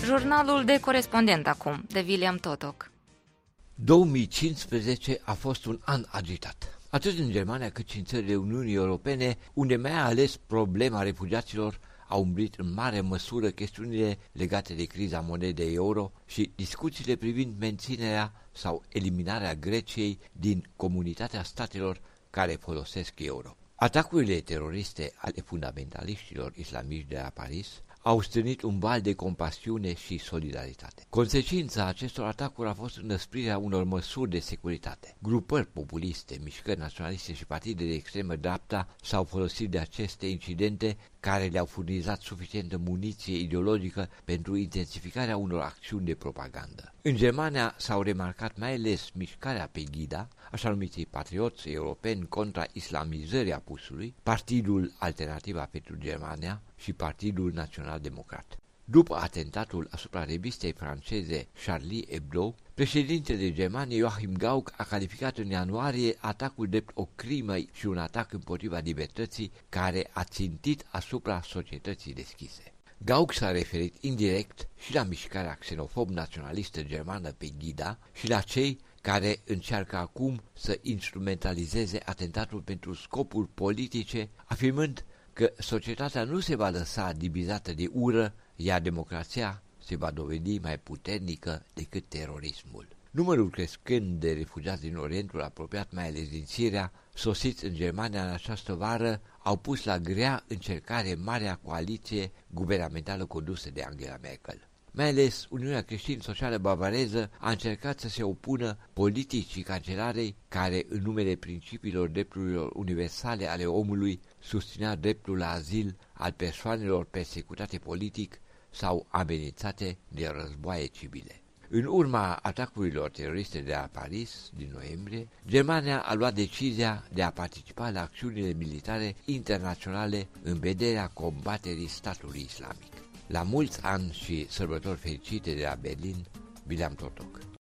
Jurnalul de corespondent acum, de William Totoc. 2015 a fost un an agitat, atât în Germania cât și în țările Uniunii Europene, unde mai ales problema refugiaților a umbrit în mare măsură chestiunile legate de criza monedei euro și discuțiile privind menținerea sau eliminarea Greciei din comunitatea statelor care folosesc euro. Atacurile teroriste ale fundamentaliștilor islamiști de la Paris au stârnit un val de compasiune și solidaritate. Consecința acestor atacuri a fost înăsprirea unor măsuri de securitate. Grupări populiste, mișcări naționaliste și partide de extremă dreapta s-au folosit de aceste incidente care le-au furnizat suficientă muniție ideologică pentru intensificarea unor acțiuni de propagandă. În Germania s-au remarcat mai ales mișcarea Pegida, așa numiții patrioți europeni contra islamizării apusului, Partidul Alternativa pentru Germania și Partidul Național Democrat. După atentatul asupra revistei franceze Charlie Hebdo, președintele Germaniei Joachim Gauck a calificat în ianuarie atacul drept o crimă și un atac împotriva libertății care a țintit asupra societății deschise. Gauck s-a referit indirect și la mișcarea xenofob-naționalistă germană Pegida și la cei care încearcă acum să instrumentalizeze atentatul pentru scopuri politice, afirmând că societatea nu se va lăsa divizată de ură, iar democrația se va dovedi mai puternică decât terorismul. Numărul crescând de refugiați din Orientul apropiat, mai ales din Siria, sosiți în Germania în această vară, au pus la grea încercare marea coaliție guvernamentală condusă de Angela Merkel. Mai ales Uniunea Creștin-Socială Bavareză a încercat să se opună politicii cancelarei care, în numele principiilor drepturilor universale ale omului, susținea dreptul la azil al persoanelor persecutate politic sau amenințate de războaie civile. În urma atacurilor teroriste de la Paris din noiembrie, Germania a luat decizia de a participa la acțiunile militare internaționale în vederea combaterii statului islamic. La mulți ani și sărbători fericite de la Berlin, William Totoc.